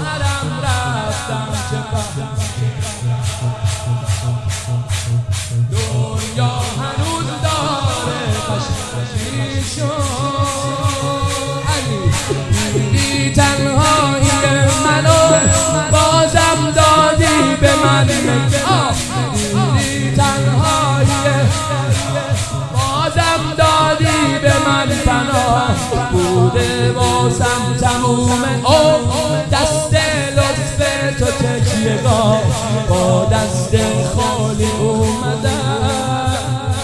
حرم رفتم چه فهم دنیا هنوز داره قشنگیشو علی دیدی تنهایی منو بازم دادی به من دیدی تنهایی بازم دادی به من پناه بوده واسم تموم دست لطف تو تکیه‌گاه با دست خالی اومدم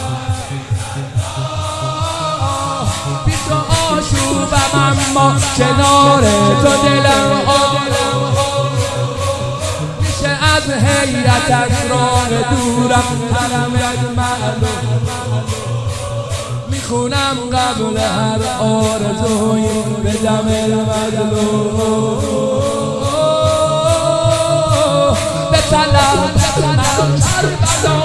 بی تو آشوبم اما کنار تو دلم میشه از حیرت از راه دورم حرم معلوم میخونم قبل هر آرزوی به دم المظلوم به طلب من کربلا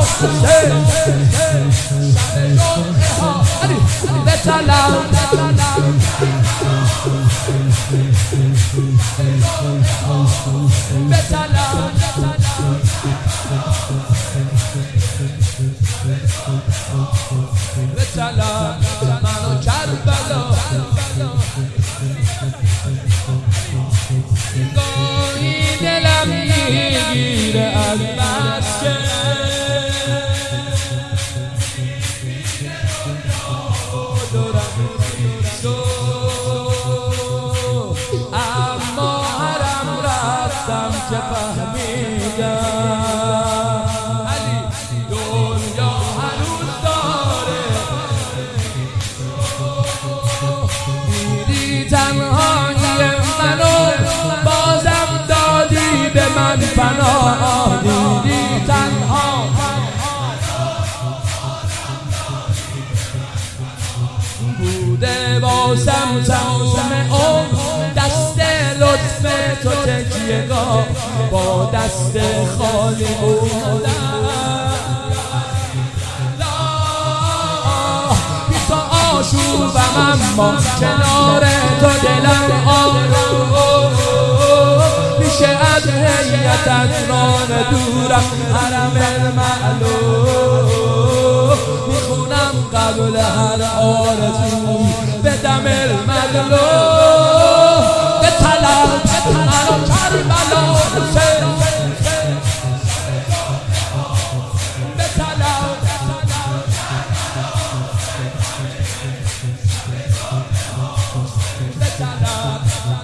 به طلب به طلب به طلب منو کربلا گاهی دلم میگیره از بس که اما حرم رفتم که فهمیدم علی دنیا هنوز داره دیدی تنهایی منو بازم دادی به من پناه دیدی تنها بوده واسم تموم دست لطف تو تکیه‌گاه با دست خالی اومدم بی تو آشوبم اما کنار تو دلم آروم میشه از حیرت از راه دورم حرم معلوم میخونم قبل هر آرزو به دم المظلوم به طلب منو کربلا به طلب به طلب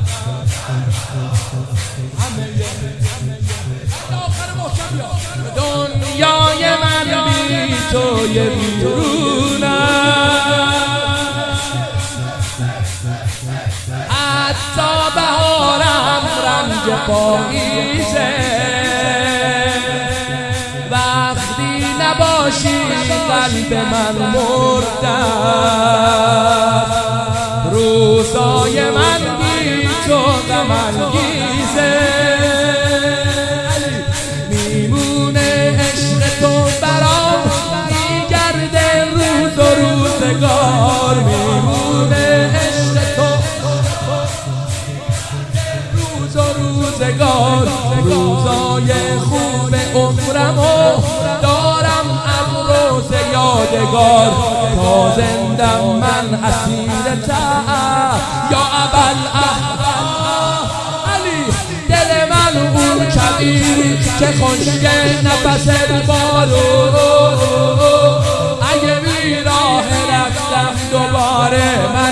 دنیای من بی توی بیرونم حتی بهارم رنج پاییزه وقتی نباشی قلب من مرده روزای من بی تو غم انگیزه میمونه عشق تو برام میگرده روز و روزگار میمونه عشق تو روز و روزگار روزای خوب عمرمو دارم ابروز یادگار تا زندم من اسیر تا یا ابوالأحوال علی دل من اون کبیر که خشک نفس بارو اگه بی راه رفتم دوباره من